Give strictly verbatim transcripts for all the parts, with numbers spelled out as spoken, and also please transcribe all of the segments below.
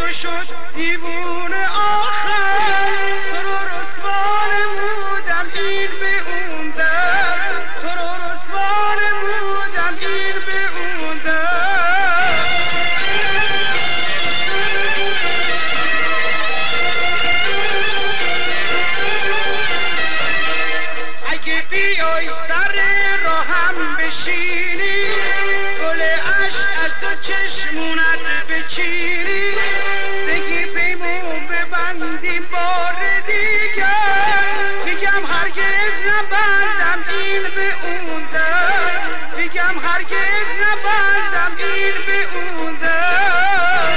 تو شد دیوونه آخر، تو رو رسوا نمودم این به اون در، تو رو رسوا نمودم این به اون در. اگه بیای سر راهم بشینی، گل عشق از دو چشمونت بچینی، بگی پیمون ببندیم بار دیگر، میگم هرگز نبندم این به اون در، میگم هرگز نبندم این به اون در.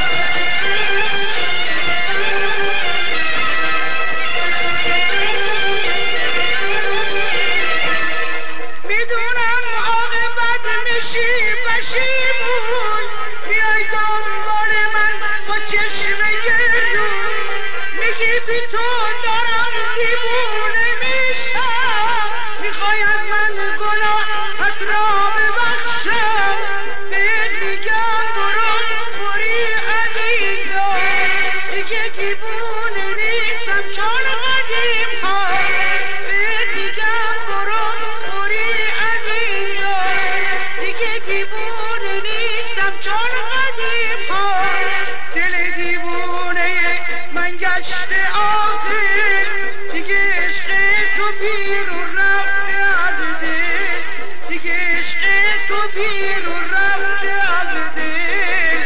میدونم عاقبت میشی پشیمون، میای دنبال من با چشم گردون، میگی بی تو دارم دیوونه میشم، میخوای از من گناهت را ببخشم، بهت میگم برو فوری از اینجا، دیگه دیوونه نیستم چون قدیم ها، بهت میگم برو فوری از اینجا، دیگه دیوونه نیستم چون قدیم ها. دل دیوونه من گشته آخر، دیگه عشق تو بیرون رفته از دل، دیگه عشق تو بیرون رفته از دل.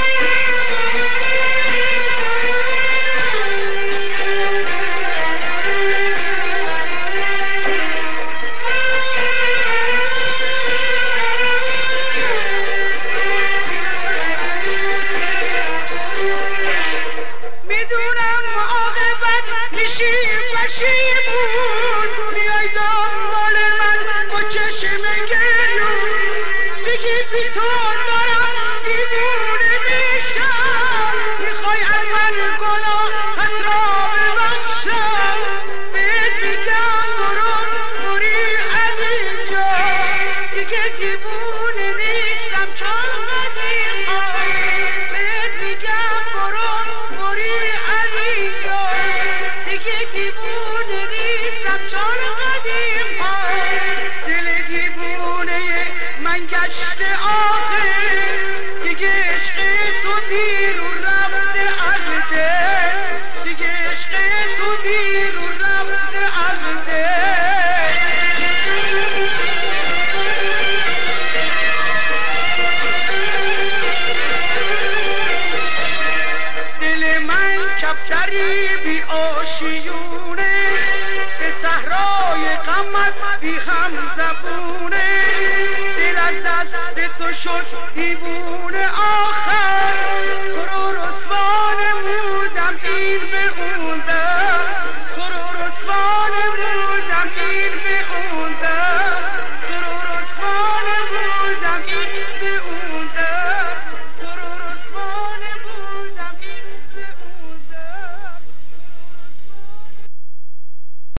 میدونم عاقبت میشی پشیمون، میای دنبال من با چشم گلون، میگی بی تو دارم دیوونه میشم، میخوای از من گناهت را ببخشم، بهت میگم برو فوری از اینجا، دیگه دیوونه نیستم چون قدیم ها، بهت میگم برو فوری از اینجا، دیگه دیوونه نیستم چون قدیم ها. دل دیوونه من گشته آخر، دیگه عشق تو بیرون رفته از دل.